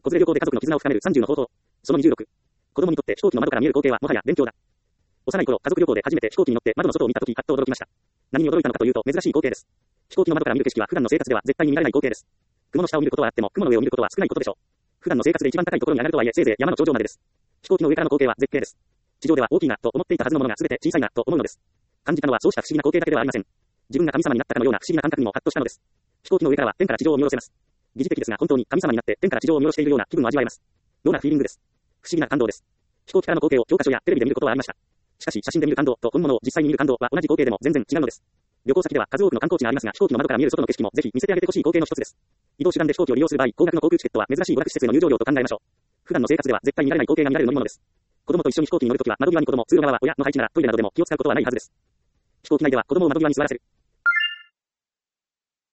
子連れ旅行で家族の絆を深める30の方法。その26。子供にとって飛行機の窓から見える光景はもはや勉強だ。幼い頃、家族旅行で初めて飛行機に乗って窓の外を見たとき、あっと驚きました。何に驚いたのかというと、珍しい光景です。飛行機の窓から見る景色は普段の生活では絶対に見られない光景です。雲の下を見ることはあっても、雲の上を見ることは少ないことでしょう。普段の生活で一番高いところに上がるとはいえ、せいぜい山の頂上までです。飛行機の上からの光景は絶景です。地上では大きいなと思っていたはずのものが全て小さいなと思うのです。感じたのはそうした不思議な光景だけではありません。自分が神様になったかのような不思議な感覚にもハッとしたのです。飛行機の上からは天から地上を見下ろせます。疑似的ですが本当に神様になって天から地上を見下ろしているような気分を味わえます。どんなフィーリングです。不思議な感動です。飛行機からの光景を教科書やテレビで見ることはありました。しかし写真で見る感動と本物を実際に見る感動は同じ光景でも全然違うのです。旅行先では数多くの観光地がありますが、飛行機の窓から見える外の景色もぜひ見せてあげてほしい光景の一つです。移動手段で飛行機を利用する場合、高額の航空チケットは珍しい娯楽施設への入場料と考えましょう。普段の生活では絶対に見られない光景が見られる乗り物です。子供と一緒に飛行機に乗るときは窓際に子供、通路側は親の配置ならトイレなどでも気を使うことはないはずです。飛行機内では子供を窓際に座らせる。